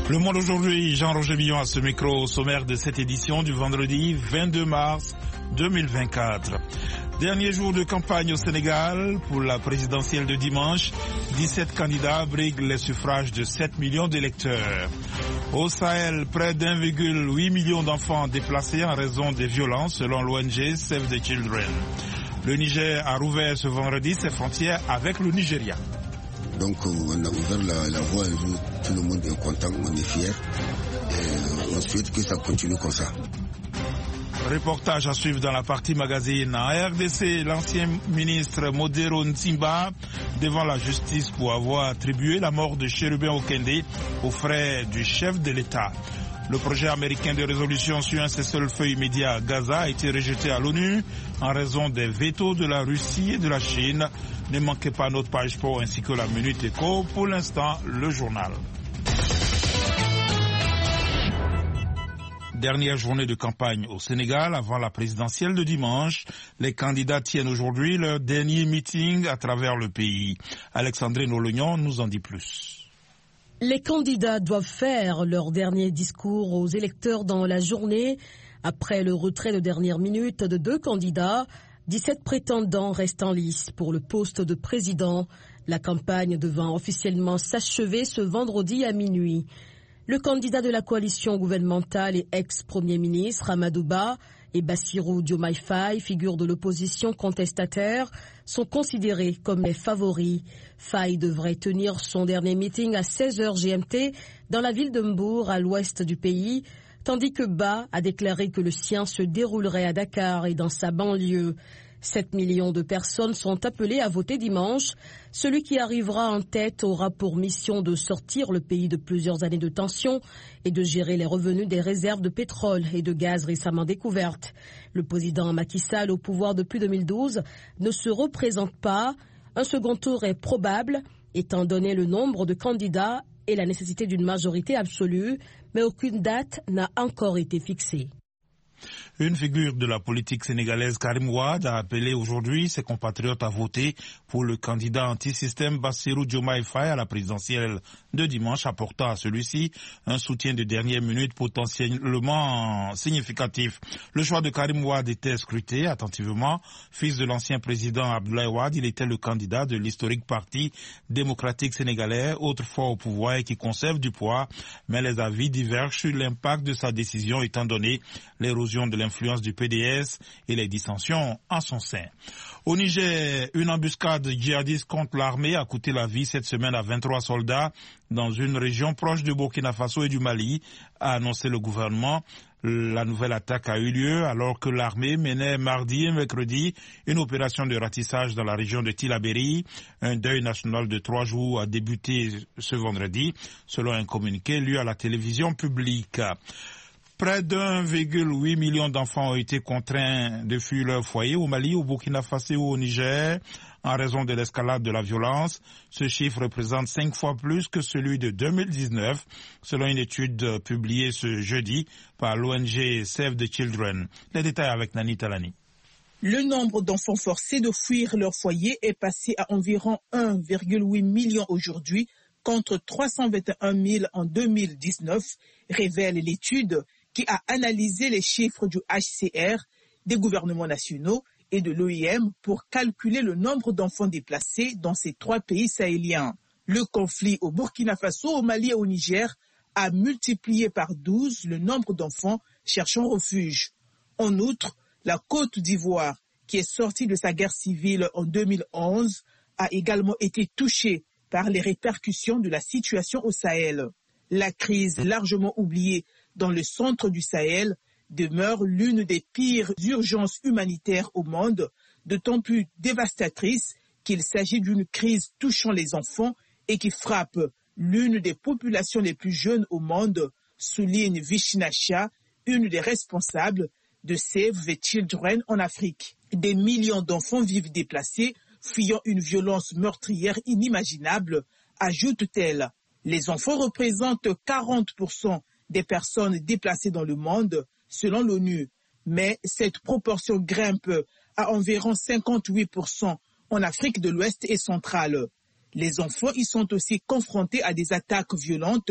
Le Monde aujourd'hui, Jean-Roger Billon à ce micro au sommaire de cette édition du vendredi 22 mars 2024. Dernier jour de campagne au Sénégal pour la présidentielle de dimanche. 17 candidats briguent les suffrages de 7 millions d'électeurs. Au Sahel, près d'1,8 million d'enfants déplacés en raison des violences selon l'ONG Save the Children. Le Niger a rouvert ce vendredi ses frontières avec le Nigeria. Donc on a ouvert la voie, tout le monde est content, on est fiers et on souhaite que ça continue comme ça. Reportage à suivre dans la partie magazine. En RDC, l'ancien ministre Modero Ntimba devant la justice pour avoir attribué la mort de Chérubin Okende aux frères du chef de l'État. Le projet américain de résolution sur un cessez-le-feu immédiat à Gaza a été rejeté à l'ONU en raison des vétos de la Russie et de la Chine. Ne manquez pas notre page sport ainsi que la Minute Éco. Pour l'instant, le journal. Dernière journée de campagne au Sénégal avant la présidentielle de dimanche. Les candidats tiennent aujourd'hui leur dernier meeting à travers le pays. Alexandrine Olognon nous en dit plus. Les candidats doivent faire leur dernier discours aux électeurs dans la journée. Après le retrait de dernière minute de 2 candidats, 17 prétendants restent en lice pour le poste de président. La campagne devant officiellement s'achever ce vendredi à minuit. Le candidat de la coalition gouvernementale et ex-premier ministre Amadou Ba et Bassirou Diomaye Faye, figure de l'opposition contestataire, sont considérés comme les favoris. Faye devrait tenir son dernier meeting à 16h GMT dans la ville de Mbour, à l'ouest du pays, tandis que Ba a déclaré que le sien se déroulerait à Dakar et dans sa banlieue. 7 millions de personnes sont appelées à voter dimanche. Celui qui arrivera en tête aura pour mission de sortir le pays de plusieurs années de tension et de gérer les revenus des réserves de pétrole et de gaz récemment découvertes. Le président Macky Sall, au pouvoir depuis 2012, ne se représente pas. Un second tour est probable, étant donné le nombre de candidats et la nécessité d'une majorité absolue, mais aucune date n'a encore été fixée. Une figure de la politique sénégalaise, Karim Wade, a appelé aujourd'hui ses compatriotes à voter pour le candidat anti-système Bassirou Diomaye Faye à la présidentielle de dimanche, apportant à celui-ci un soutien de dernière minute potentiellement significatif. Le choix de Karim Wade était scruté attentivement. Fils de l'ancien président Abdoulaye Wade, il était le candidat de l'historique parti démocratique sénégalais, autrefois au pouvoir et qui conserve du poids, mais les avis divergent sur l'impact de sa décision étant donné l'érosion de l'influence du PDS et les dissensions en son sein. Au Niger, une embuscade djihadiste contre l'armée a coûté la vie cette semaine à 23 soldats dans une région proche de Burkina Faso et du Mali, a annoncé le gouvernement. La nouvelle attaque a eu lieu alors que l'armée menait mardi et mercredi une opération de ratissage dans la région de Tillabéri. Un deuil national de 3 jours a débuté ce vendredi, selon un communiqué lu à la télévision publique. Près d'1,8 million d'enfants ont été contraints de fuir leur foyer au Mali, au Burkina Faso ou au Niger en raison de l'escalade de la violence. Ce chiffre représente 5 fois plus que celui de 2019, selon une étude publiée ce jeudi par l'ONG Save the Children. Les détails avec Nani Talani. Le nombre d'enfants forcés de fuir leur foyer est passé à environ 1,8 million aujourd'hui, contre 321 000 en 2019, révèle l'étude qui a analysé les chiffres du HCR, des gouvernements nationaux et de l'OIM pour calculer le nombre d'enfants déplacés dans ces 3 pays sahéliens. Le conflit au Burkina Faso, au Mali et au Niger a multiplié par 12 le nombre d'enfants cherchant refuge. En outre, la Côte d'Ivoire, qui est sortie de sa guerre civile en 2011, a également été touchée par les répercussions de la situation au Sahel. La crise largement oubliée dans le centre du Sahel demeure l'une des pires urgences humanitaires au monde, d'autant plus dévastatrice qu'il s'agit d'une crise touchant les enfants et qui frappe l'une des populations les plus jeunes au monde, souligne Vishnasha, une des responsables de Save the Children en Afrique. Des millions d'enfants vivent déplacés, fuyant une violence meurtrière inimaginable, ajoute-t-elle. Les enfants représentent 40% des personnes déplacées dans le monde, selon l'ONU. Mais cette proportion grimpe à environ 58% en Afrique de l'Ouest et centrale. Les enfants y sont aussi confrontés à des attaques violentes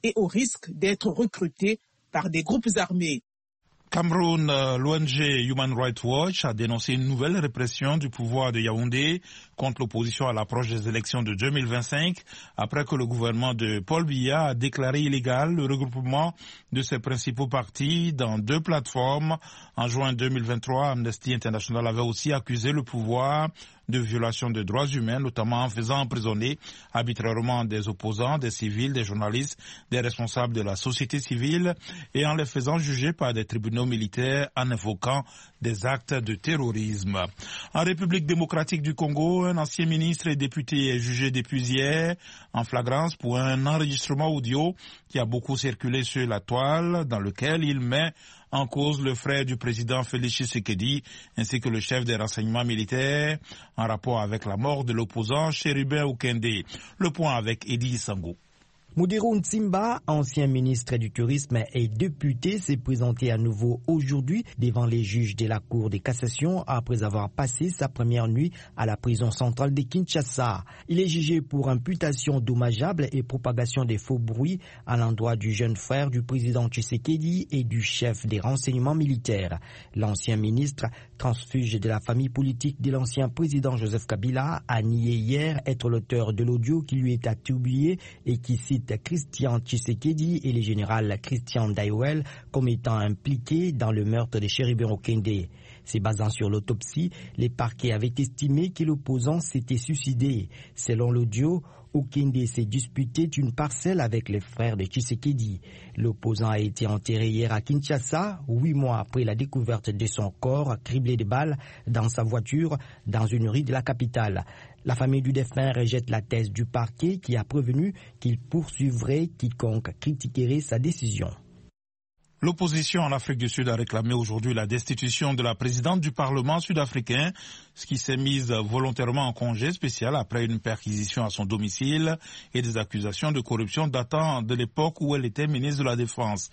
et au risque d'être recrutés par des groupes armés. Cameroun, l'ONG Human Rights Watch a dénoncé une nouvelle répression du pouvoir de Yaoundé contre l'opposition à l'approche des élections de 2025, après que le gouvernement de Paul Biya a déclaré illégal le regroupement de ses principaux partis dans 2 plateformes. En juin 2023, Amnesty International avait aussi accusé le pouvoir de violation des droits humains, notamment en faisant emprisonner arbitrairement des opposants, des civils, des journalistes, des responsables de la société civile et en les faisant juger par des tribunaux militaires en invoquant des actes de terrorisme. En République démocratique du Congo, un ancien ministre et député est jugé depuis hier en flagrance pour un enregistrement audio qui a beaucoup circulé sur la toile, dans lequel il met en cause le frère du président Félix Tshisekedi ainsi que le chef des renseignements militaires en rapport avec la mort de l'opposant Chérubin Okende. Le point avec Eddie Sango. Mudiru Ntimba, ancien ministre du Tourisme et député, s'est présenté à nouveau aujourd'hui devant les juges de la Cour de cassation après avoir passé sa première nuit à la prison centrale de Kinshasa. Il est jugé pour imputation dommageable et propagation des faux bruits à l'endroit du jeune frère du président Tshisekedi et du chef des renseignements militaires. L'ancien ministre, transfuge de la famille politique de l'ancien président Joseph Kabila, a nié hier être l'auteur de l'audio qui lui est attribué et qui cite Christian Tshisekedi et le général Christian Daiwel comme étant impliqués dans le meurtre de Chérubin Okende. Se basant sur l'autopsie, les parquets avaient estimé que l'opposant s'était suicidé. Selon l'audio, Okende s'est disputé une parcelle avec les frères de Tshisekedi. L'opposant a été enterré hier à Kinshasa, 8 mois après la découverte de son corps criblé de balles dans sa voiture dans une rue de la capitale. La famille du défunt rejette la thèse du parquet qui a prévenu qu'il poursuivrait quiconque critiquerait sa décision. L'opposition en Afrique du Sud a réclamé aujourd'hui la destitution de la présidente du Parlement sud-africain, ce qui s'est mise volontairement en congé spécial après une perquisition à son domicile et des accusations de corruption datant de l'époque où elle était ministre de la Défense.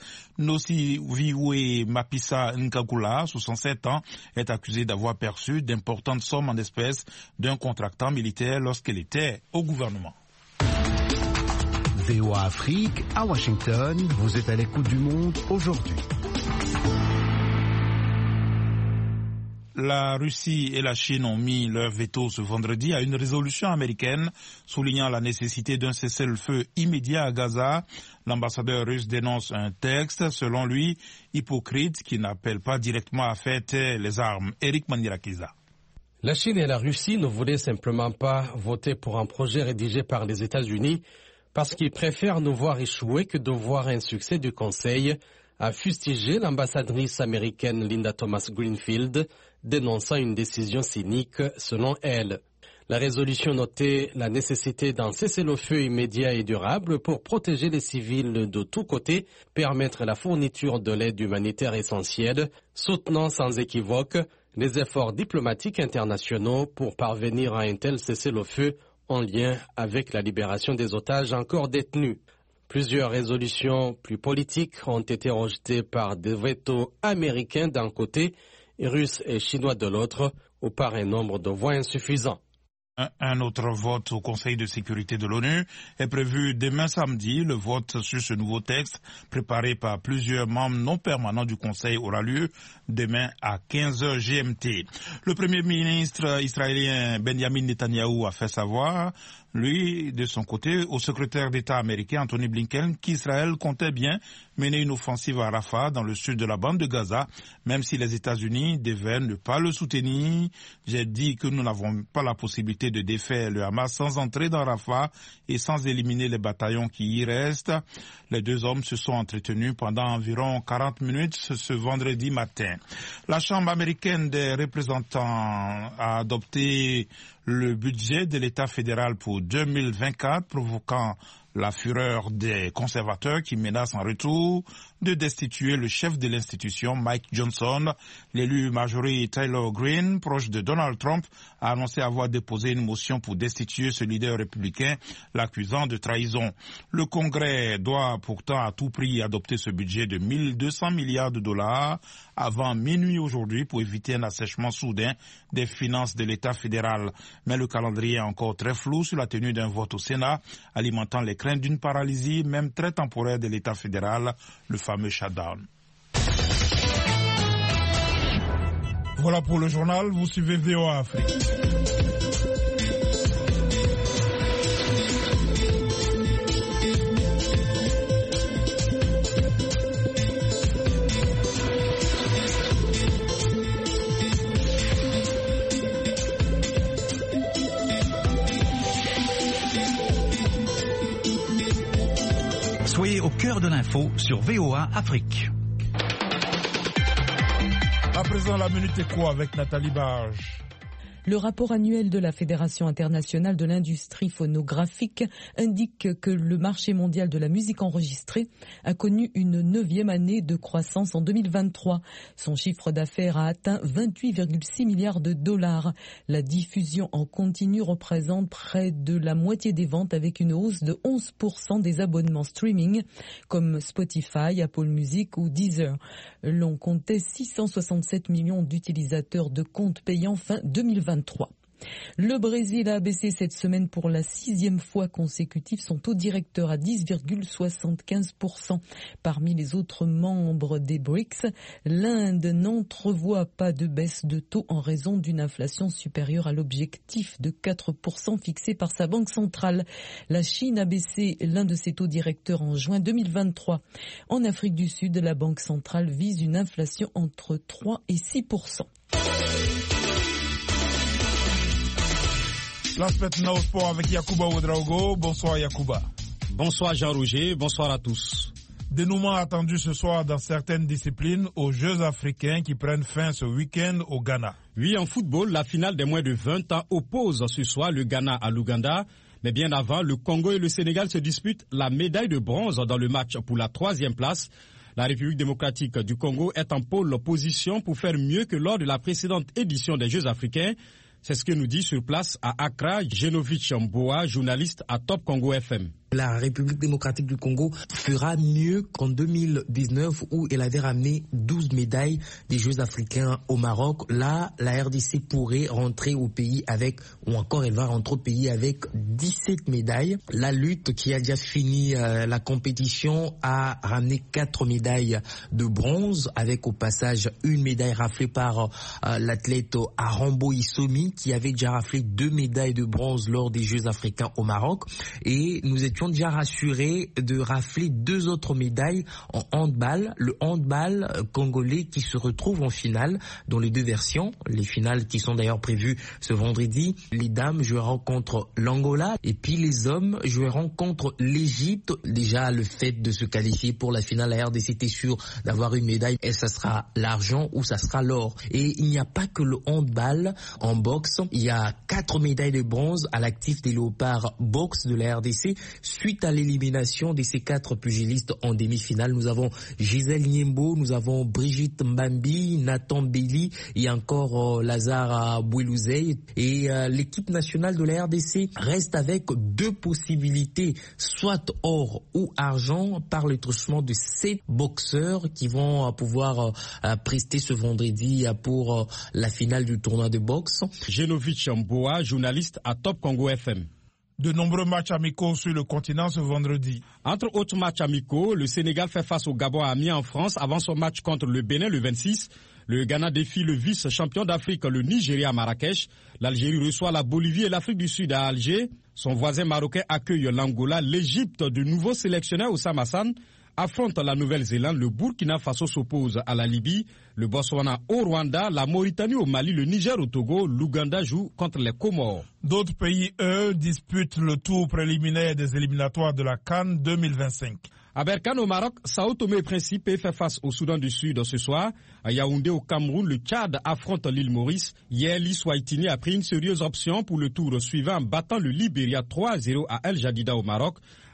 Nosiviwe Mapisa Nkakula, 67 ans, est accusée d'avoir perçu d'importantes sommes en espèces d'un contractant militaire lorsqu'elle était au gouvernement. VOA Afrique, à Washington, vous êtes à l'écoute du monde aujourd'hui. La Russie et la Chine ont mis leur veto ce vendredi à une résolution américaine soulignant la nécessité d'un cessez-le-feu immédiat à Gaza. L'ambassadeur russe dénonce un texte, selon lui, hypocrite qui n'appelle pas directement à faire taire les armes. Eric Mandirakiza. La Chine et la Russie ne voulaient simplement pas voter pour un projet rédigé par les États-Unis parce qu'ils préfèrent nous voir échouer que de voir un succès du Conseil, a fustigé l'ambassadrice américaine Linda Thomas-Greenfield, dénonçant une décision cynique selon elle. La résolution notait la nécessité d'un cessez-le-feu immédiat et durable pour protéger les civils de tous côtés, permettre la fourniture de l'aide humanitaire essentielle, soutenant sans équivoque les efforts diplomatiques internationaux pour parvenir à un tel cessez-le-feu en lien avec la libération des otages encore détenus. Plusieurs résolutions plus politiques ont été rejetées par des vétos américains d'un côté et russes et chinois de l'autre, ou par un nombre de voix insuffisant. Un autre vote au Conseil de sécurité de l'ONU est prévu demain samedi. Le vote sur ce nouveau texte, préparé par plusieurs membres non permanents du Conseil, aura lieu demain à 15h GMT. Le Premier ministre israélien Benjamin Netanyahou a fait savoir, lui, de son côté, au secrétaire d'État américain Anthony Blinken, qu'Israël comptait bien mener une offensive à Rafah, dans le sud de la bande de Gaza, même si les États-Unis devaient ne pas le soutenir. J'ai dit que nous n'avons pas la possibilité de défaire le Hamas sans entrer dans Rafah et sans éliminer les bataillons qui y restent. Les deux hommes se sont entretenus pendant environ 40 minutes ce vendredi matin. La Chambre américaine des représentants a adopté le budget de l'État fédéral pour 2024, provoquant la fureur des conservateurs qui menacent en retour de destituer le chef de l'institution, Mike Johnson. L'élu Marjorie Taylor Greene, proche de Donald Trump, a annoncé avoir déposé une motion pour destituer ce leader républicain, l'accusant de trahison. Le Congrès doit pourtant à tout prix adopter ce budget de 1200 milliards de dollars avant minuit aujourd'hui pour éviter un assèchement soudain des finances de l'État fédéral. Mais le calendrier est encore très flou sur la tenue d'un vote au Sénat, alimentant les craintes d'une paralysie, même très temporaire, de l'État fédéral, le fameux shutdown. Voilà pour le journal, vous suivez VOA Afrique. Soyez au cœur de l'info sur VOA Afrique. À présent, la Minute Éco avec Nathalie Barge. Le rapport annuel de la Fédération internationale de l'industrie phonographique indique que le marché mondial de la musique enregistrée a connu une 9e année de croissance en 2023. Son chiffre d'affaires a atteint 28,6 milliards de dollars. La diffusion en continu représente près de la moitié des ventes avec une hausse de 11% des abonnements streaming comme Spotify, Apple Music ou Deezer. L'on comptait 667 millions d'utilisateurs de comptes payants fin 2023. Le Brésil a abaissé cette semaine pour la 6e fois consécutive son taux directeur à 10,75%. Parmi les autres membres des BRICS, l'Inde n'entrevoit pas de baisse de taux en raison d'une inflation supérieure à l'objectif de 4% fixé par sa banque centrale. La Chine a baissé l'un de ses taux directeurs en juin 2023. En Afrique du Sud, la banque centrale vise une inflation entre 3 et 6%. Place maintenant au sport avec Yacouba Ouedraogo. Bonsoir Yacouba. Bonsoir Jean-Roger, bonsoir à tous. Dénouement attendu ce soir dans certaines disciplines aux Jeux africains qui prennent fin ce week-end au Ghana. Oui, en football, la finale des moins de 20 ans oppose ce soir le Ghana à l'Ouganda. Mais bien avant, le Congo et le Sénégal se disputent la médaille de bronze dans le match pour la 3e place. La République démocratique du Congo est en pôle position pour faire mieux que lors de la précédente édition des Jeux africains. C'est ce que nous dit sur place à Accra, Genovic Mboa, journaliste à Top Congo FM. La République démocratique du Congo fera mieux qu'en 2019 où elle avait ramené 12 médailles des Jeux africains au Maroc. Là, la RDC pourrait rentrer au pays avec, ou encore elle va rentrer au pays avec 17 médailles. La lutte qui a déjà fini la compétition a ramené 4 médailles de bronze avec au passage une médaille raflée par l'athlète Arambo Issomi qui avait déjà raflé 2 médailles de bronze lors des Jeux africains au Maroc. Et nous étions déjà rassurés de rafler 2 autres médailles en handball. Le handball congolais qui se retrouve en finale dans les 2 versions. Les finales qui sont d'ailleurs prévues ce vendredi. Les dames joueront contre l'Angola et puis les hommes joueront contre l'Égypte. Déjà le fait de se qualifier pour la finale, la RDC était sûr d'avoir une médaille et ça sera l'argent ou ça sera l'or. Et il n'y a pas que le handball en boxe. Il y a 4 médailles de bronze à l'actif des léopards boxe de la RDC. Suite à l'élimination de ces 4 pugilistes en demi-finale, nous avons Gisèle Niembo, nous avons Brigitte Mbambi, Nathan Belli et encore Lazare Bouelouzey. Et l'équipe nationale de la RDC reste avec 2 possibilités, soit or ou argent, par le truchement de 7 boxeurs qui vont pouvoir prester ce vendredi pour la finale du tournoi de boxe. Genovic Mboa, journaliste à Top Congo FM. De nombreux matchs amicaux sur le continent ce vendredi. Entre autres matchs amicaux, le Sénégal fait face au Gabon à Amiens en France avant son match contre le Bénin le 26. Le Ghana défie le vice-champion d'Afrique, le Nigeria à Marrakech. L'Algérie reçoit la Bolivie et l'Afrique du Sud à Alger. Son voisin marocain accueille l'Angola. L'Égypte, du nouveau sélectionneur Oussam Hassan, affronte la Nouvelle-Zélande. Le Burkina Faso s'oppose à la Libye, le Botswana au Rwanda, la Mauritanie au Mali, le Niger au Togo, l'Ouganda joue contre les Comores. D'autres pays, eux, disputent le tour préliminaire des éliminatoires de la CAN 2025. À Berkane au Maroc, Sao Tomé et Principe fait face au Soudan du Sud ce soir. À Yaoundé au Cameroun, le Tchad affronte l'île Maurice. Hier, l'Iswaitini a pris une sérieuse option pour le tour suivant en battant le Libéria 3-0 à El Jadida au Maroc.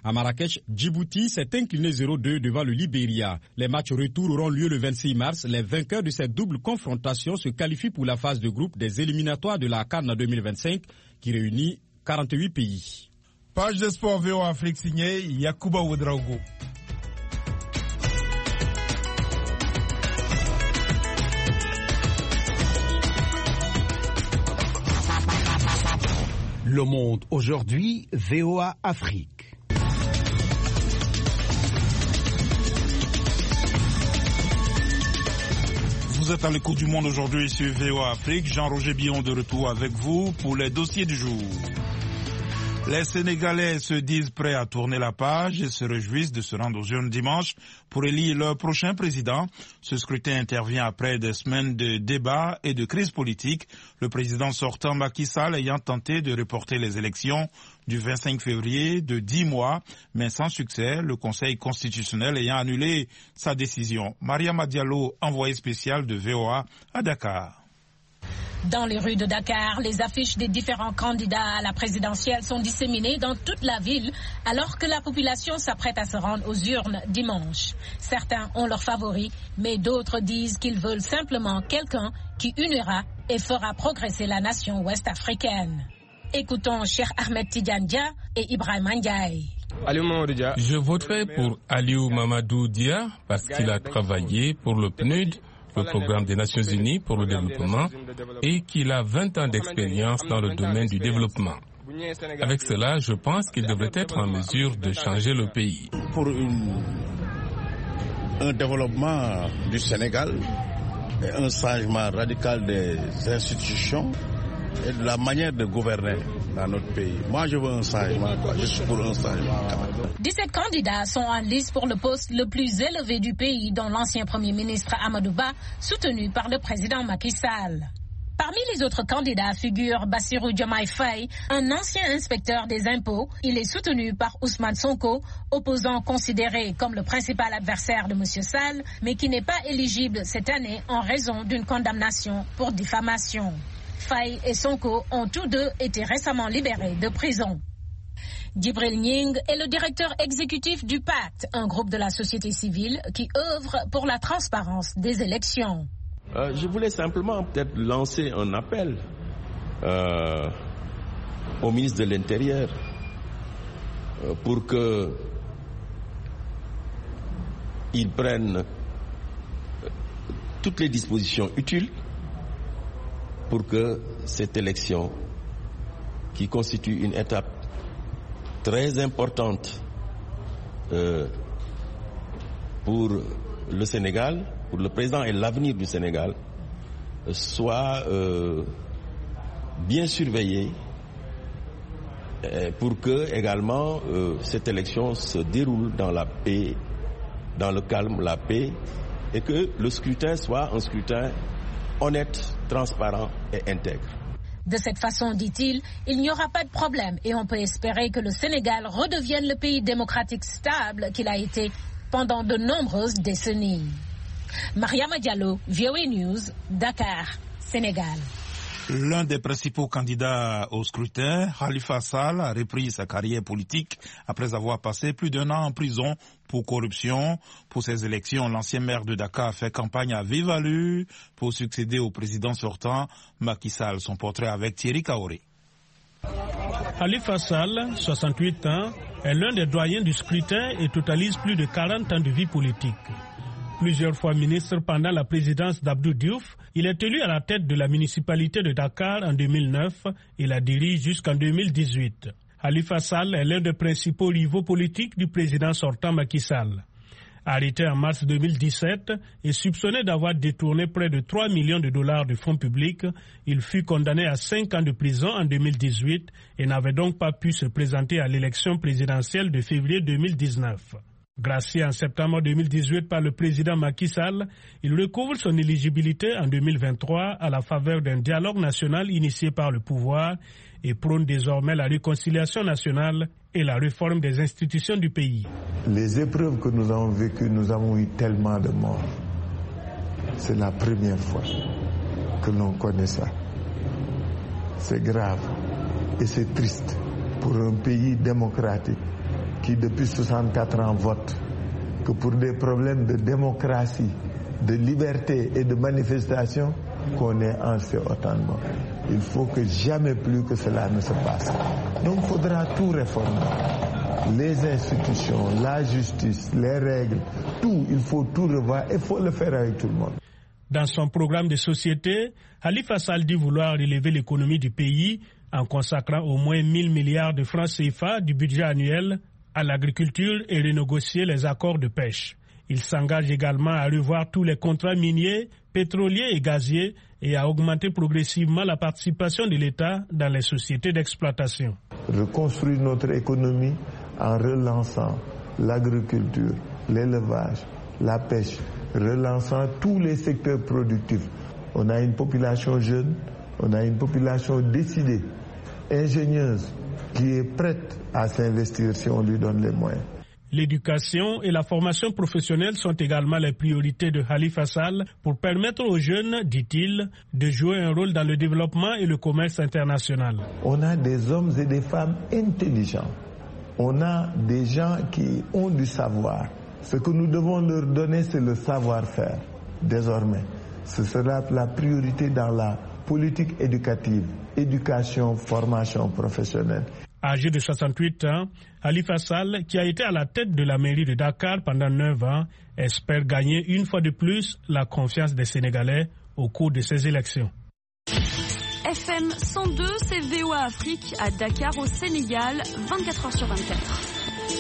À Marrakech, Djibouti s'est incliné 0-2 devant le Libéria. Les matchs retour auront lieu le 26 mars. Les vainqueurs de cette double confrontation se qualifient pour la phase de groupe des éliminatoires de la CAN 2025 qui réunit 48 pays. Page de sport VOA Afrique signée Yacouba Ouedraogo. Le Monde aujourd'hui, VOA Afrique. Vous êtes à l'écoute du Monde aujourd'hui sur VOA Afrique. Jean-Roger Billon de retour avec vous pour les dossiers du jour. Les Sénégalais se disent prêts à tourner la page et se réjouissent de se rendre aux urnes dimanche pour élire leur prochain président. Ce scrutin intervient après des semaines de débats et de crise politique. Le président sortant Macky Sall ayant tenté de reporter les élections du 25 février de 10 mois, mais sans succès, le Conseil constitutionnel ayant annulé sa décision. Mariama Diallo, envoyée spéciale de VOA à Dakar. Dans les rues de Dakar, les affiches des différents candidats à la présidentielle sont disséminées dans toute la ville alors que la population s'apprête à se rendre aux urnes dimanche. Certains ont leurs favoris, mais d'autres disent qu'ils veulent simplement quelqu'un qui unira et fera progresser la nation ouest-africaine. Écoutons Cheikh Ahmed Tidiane Dia et Ibrahim Ndiaye. Je voterai pour Aliou Mamadou Dia parce qu'il a travaillé pour le PNUD, le programme des Nations Unies pour le développement, et qu'il a 20 ans d'expérience dans le domaine du développement. Avec cela, je pense qu'il devrait être en mesure de changer le pays. Pour un développement du Sénégal, et un changement radical des institutions et de la manière de gouverner dans notre pays. Moi, je veux un changement, je suis pour un changement. 17 candidats sont en lice pour le poste le plus élevé du pays, dont l'ancien Premier ministre Amadou Ba, soutenu par le président Macky Sall. Parmi les autres candidats figure Bassirou Diomaye Faye, un ancien inspecteur des impôts. Il est soutenu par Ousmane Sonko, opposant considéré comme le principal adversaire de M. Sall, mais qui n'est pas éligible cette année en raison d'une condamnation pour diffamation. Faye et Sonko ont tous deux été récemment libérés de prison. Djibril Ning est le directeur exécutif du Pacte, un groupe de la société civile qui œuvre pour la transparence des élections. Je voulais simplement peut-être lancer un appel au ministre de l'Intérieur pour qu'il prenne toutes les dispositions utiles pour que cette élection, qui constitue une étape très importante pour le Sénégal, pour le président et l'avenir du Sénégal, soit bien surveillée pour que également cette élection se déroule dans la paix, dans le calme, la paix, et que le scrutin soit un scrutin honnête, transparent et intègre. De cette façon, dit-il, il n'y aura pas de problème et on peut espérer que le Sénégal redevienne le pays démocratique stable qu'il a été pendant de nombreuses décennies. Mariama Diallo, VOA News, Dakar, Sénégal. L'un des principaux candidats au scrutin, Khalifa Sall, a repris sa carrière politique après avoir passé plus d'1 an en prison pour corruption. Pour ces élections, l'ancien maire de Dakar a fait campagne à vive allure pour succéder au président sortant Macky Sall. Son portrait avec Thierry Kaoré. Khalifa Sall, 68 ans, est l'un des doyens du scrutin et totalise plus de 40 ans de vie politique. Plusieurs fois ministre pendant la présidence d'Abdou Diouf, il est élu à la tête de la municipalité de Dakar en 2009 et la dirige jusqu'en 2018. Khalifa Sall est l'un des principaux rivaux politiques du président sortant Macky Sall. Arrêté en mars 2017 et soupçonné d'avoir détourné près de 3 millions de dollars de fonds publics, il fut condamné à 5 ans de prison en 2018 et n'avait donc pas pu se présenter à l'élection présidentielle de février 2019. Gracié en septembre 2018 par le président Macky Sall, il recouvre son éligibilité en 2023 à la faveur d'un dialogue national initié par le pouvoir et prône désormais la réconciliation nationale et la réforme des institutions du pays. Les épreuves que nous avons vécues, nous avons eu tellement de morts. C'est la première fois que l'on connaît ça. C'est grave et c'est triste pour un pays démocratique qui depuis 64 ans votent, que pour des problèmes de démocratie, de liberté et de manifestation, qu'on ait en fait autant de morts. Il faut que jamais plus que cela ne se passe. Donc il faudra tout réformer. Les institutions, la justice, les règles, tout, il faut tout revoir et il faut le faire avec tout le monde. Dans son programme de société, Khalifa Sall dit vouloir relever l'économie du pays en consacrant au moins 1000 milliards de francs CFA du budget annuel à l'agriculture et renégocier les accords de pêche. Il s'engage également à revoir tous les contrats miniers, pétroliers et gaziers et à augmenter progressivement la participation de l'État dans les sociétés d'exploitation. Reconstruire notre économie en relançant l'agriculture, l'élevage, la pêche, relançant tous les secteurs productifs. On a une population jeune, on a une population décidée, ingénieuse, qui est prête à s'investir si on lui donne les moyens. L'éducation et la formation professionnelle sont également les priorités de Khalifa Sall pour permettre aux jeunes, dit-il, de jouer un rôle dans le développement et le commerce international. On a des hommes et des femmes intelligents. On a des gens qui ont du savoir. Ce que nous devons leur donner, c'est le savoir-faire. Désormais, ce sera la priorité dans la politique éducative, éducation, formation professionnelle. Âgé de 68 ans, Khalifa Sall, qui a été à la tête de la mairie de Dakar pendant 9 ans, espère gagner une fois de plus la confiance des Sénégalais au cours de ces élections. FM 102, c'est VOA Afrique à Dakar au Sénégal, 24h sur 24.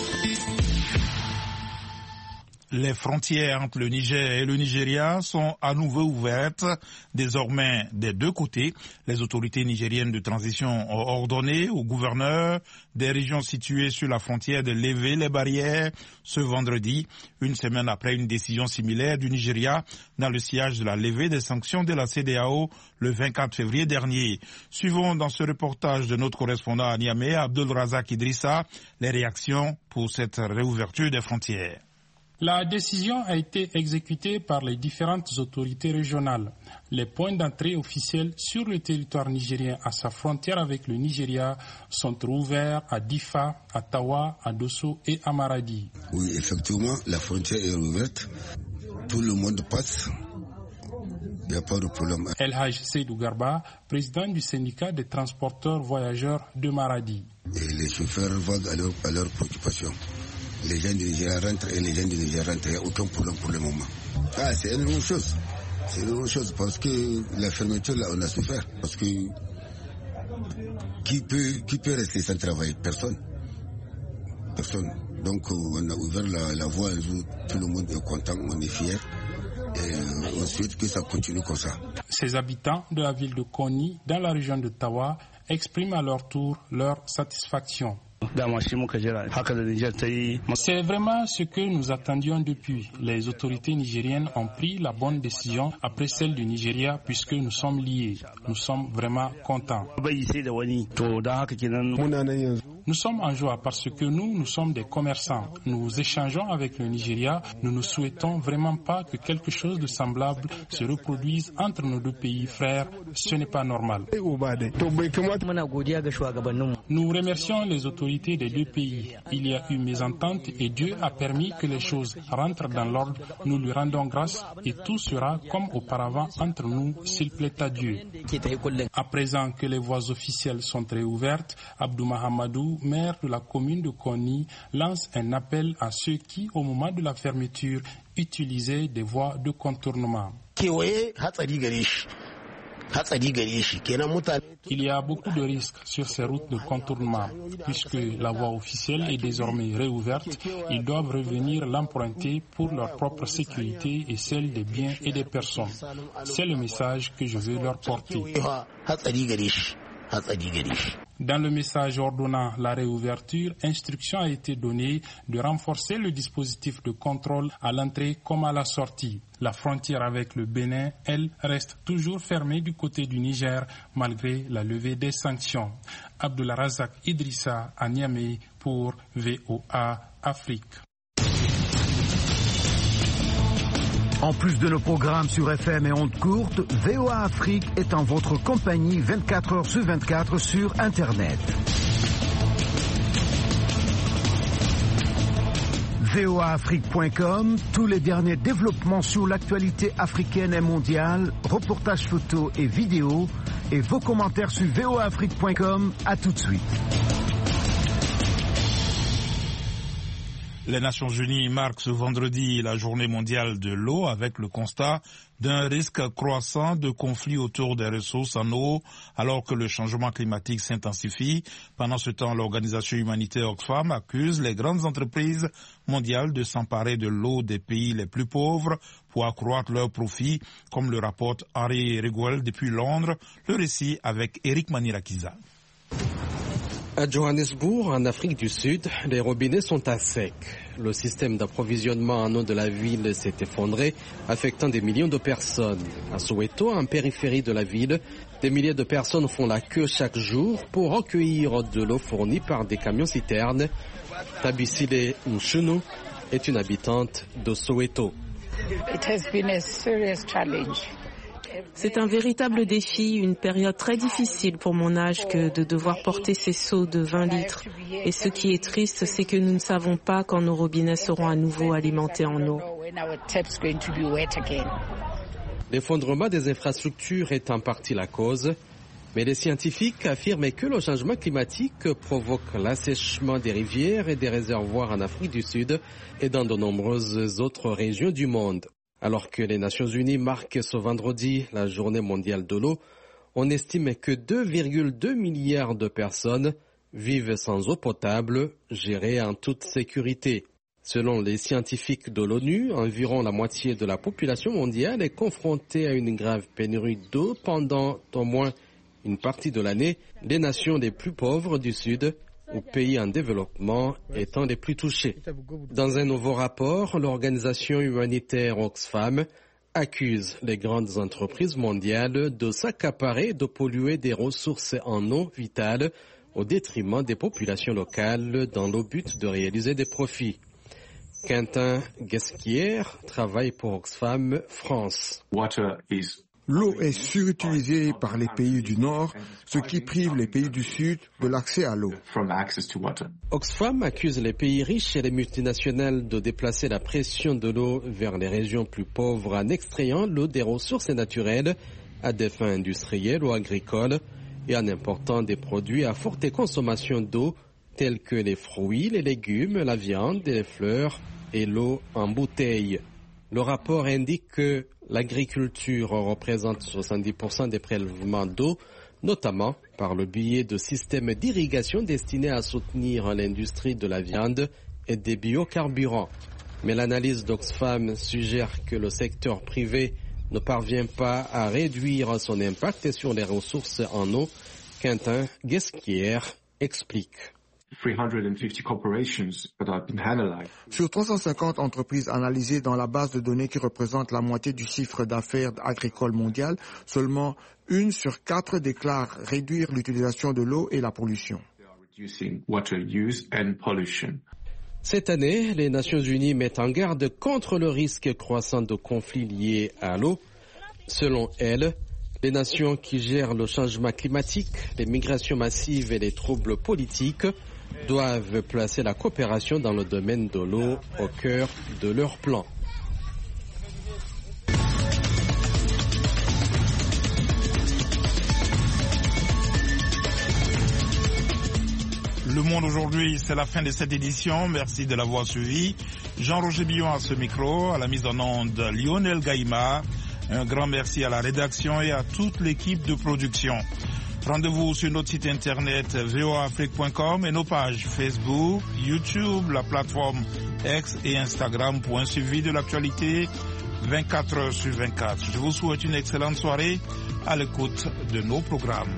Les frontières entre le Niger et le Nigeria sont à nouveau ouvertes, désormais des deux côtés. Les autorités nigériennes de transition ont ordonné aux gouverneurs des régions situées sur la frontière de lever les barrières ce vendredi, une semaine après une décision similaire du Nigeria dans le sillage de la levée des sanctions de la CEDEAO le 24 février dernier. Suivons dans ce reportage de notre correspondant à Niamey, Abdul Razak Idrissa, les réactions pour cette réouverture des frontières. La décision a été exécutée par les différentes autorités régionales. Les points d'entrée officiels sur le territoire nigérien à sa frontière avec le Nigeria sont ouverts à Difa, à Tawa, à Dosso et à Maradi. Oui, effectivement, la frontière est ouverte. Tout le monde passe. Il n'y a pas de problème. El Haj Seydou Garba, président du syndicat des transporteurs voyageurs de Maradi. Et les chauffeurs vaguent à leur préoccupation. Les gens du Nigeria rentrent et les gens du Nigeria rentrent. Il n'y a aucun problème pour le moment. Ah, c'est une bonne chose. C'est une bonne chose parce que la fermeture, là, on a souffert. Parce que qui peut rester sans travail? Personne. Personne. Donc, on a ouvert la voie. Tout le monde est content, on est fiers. Et on souhaite que ça continue comme ça. Ces habitants de la ville de Koni, dans la région de Tawa, expriment à leur tour leur satisfaction. C'est vraiment ce que nous attendions depuis. Les autorités nigériennes ont pris la bonne décision après celle du Nigeria puisque nous sommes liés. Nous sommes vraiment contents. Nous sommes en joie parce que nous sommes des commerçants. Nous échangeons avec le Nigeria. Nous ne souhaitons vraiment pas que quelque chose de semblable se reproduise entre nos deux pays frères. Ce n'est pas normal. Nous remercions les autorités des deux pays. Il y a eu mésentente et Dieu a permis que les choses rentrent dans l'ordre. Nous lui rendons grâce et tout sera comme auparavant entre nous, s'il plaît à Dieu. À présent que les voies officielles sont réouvertes, Abdou Mahamadou, maire de la commune de Koni, lance un appel à ceux qui, au moment de la fermeture, utilisaient des voies de contournement. Il y a beaucoup de risques sur ces routes de contournement. Puisque la voie officielle est désormais réouverte, ils doivent revenir l'emprunter pour leur propre sécurité et celle des biens et des personnes. C'est le message que je veux leur porter. Dans le message ordonnant la réouverture, instruction a été donnée de renforcer le dispositif de contrôle à l'entrée comme à la sortie. La frontière avec le Bénin, elle, reste toujours fermée du côté du Niger malgré la levée des sanctions. Abdullah Razak Idrissa à Niamey pour VOA Afrique. En plus de nos programmes sur FM et ondes courtes, VOA Afrique est en votre compagnie 24 heures sur 24 sur Internet. voaafrique.com, tous les derniers développements sur l'actualité africaine et mondiale, reportages photos et vidéos, et vos commentaires sur voaafrique.com. À tout de suite. Les Nations Unies marquent ce vendredi la journée mondiale de l'eau avec le constat d'un risque croissant de conflit autour des ressources en eau alors que le changement climatique s'intensifie. Pendant ce temps, l'organisation humanitaire Oxfam accuse les grandes entreprises mondiales de s'emparer de l'eau des pays les plus pauvres pour accroître leurs profits, comme le rapporte Henri Riguel depuis Londres. Le récit avec Eric Manirakiza. À Johannesburg, en Afrique du Sud, les robinets sont à sec. Le système d'approvisionnement en eau de la ville s'est effondré, affectant des millions de personnes. À Soweto, en périphérie de la ville, des milliers de personnes font la queue chaque jour pour recueillir de l'eau fournie par des camions-citernes. Tabisile Mshunu est une habitante de Soweto. C'est un véritable défi, une période très difficile pour mon âge que de devoir porter ces seaux de 20 litres. Et ce qui est triste, c'est que nous ne savons pas quand nos robinets seront à nouveau alimentés en eau. L'effondrement des infrastructures est en partie la cause, mais les scientifiques affirment que le changement climatique provoque l'assèchement des rivières et des réservoirs en Afrique du Sud et dans de nombreuses autres régions du monde. Alors que les Nations Unies marquent ce vendredi la journée mondiale de l'eau, on estime que 2,2 milliards de personnes vivent sans eau potable, gérée en toute sécurité. Selon les scientifiques de l'ONU, environ la moitié de la population mondiale est confrontée à une grave pénurie d'eau pendant au moins une partie de l'année, les nations les plus pauvres du Sud ou pays en développement étant les plus touchés. Dans un nouveau rapport, l'organisation humanitaire Oxfam accuse les grandes entreprises mondiales de s'accaparer et de polluer des ressources en eau vitales au détriment des populations locales dans le but de réaliser des profits. Quentin Guesquière travaille pour Oxfam France. L'eau est surutilisée par les pays du Nord, ce qui prive les pays du Sud de l'accès à l'eau. Oxfam accuse les pays riches et les multinationales de déplacer la pression de l'eau vers les régions plus pauvres en extrayant l'eau des ressources naturelles à des fins industrielles ou agricoles et en important des produits à forte consommation d'eau tels que les fruits, les légumes, la viande, les fleurs et l'eau en bouteille. Le rapport indique que l'agriculture représente 70% des prélèvements d'eau, notamment par le biais de systèmes d'irrigation destinés à soutenir l'industrie de la viande et des biocarburants. Mais l'analyse d'Oxfam suggère que le secteur privé ne parvient pas à réduire son impact sur les ressources en eau. Quentin Guesquière explique. Sur 350 entreprises analysées dans la base de données qui représente la moitié du chiffre d'affaires agricole mondial, seulement 1 sur 4 déclare réduire l'utilisation de l'eau et la pollution. Cette année, les Nations Unies mettent en garde contre le risque croissant de conflits liés à l'eau. Selon elles, les nations qui gèrent le changement climatique, les migrations massives et les troubles politiques doivent placer la coopération dans le domaine de l'eau au cœur de leur plan. Le Monde aujourd'hui, c'est la fin de cette édition. Merci de l'avoir suivi. Jean-Roger Billon à ce micro, à la mise en onde Lionel Gaïma. Un grand merci à la rédaction et à toute l'équipe de production. Rendez-vous sur notre site internet voaafrique.com et nos pages Facebook, YouTube, la plateforme X et Instagram pour un suivi de l'actualité 24 heures sur 24. Je vous souhaite une excellente soirée à l'écoute de nos programmes.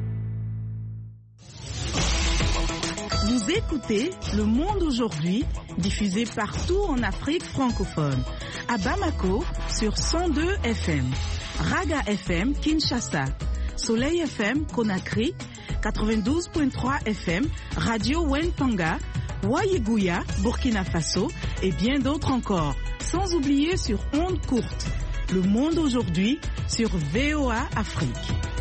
Le Monde aujourd'hui diffusée partout en Afrique francophone. À Bamako, sur 102 FM. Raga FM, Kinshasa. Soleil FM, Conakry. 92.3 FM, Radio Wentanga. Wayeguya, Burkina Faso. Et bien d'autres encore. Sans oublier sur ondes courtes. Le monde aujourd'hui sur VOA Afrique.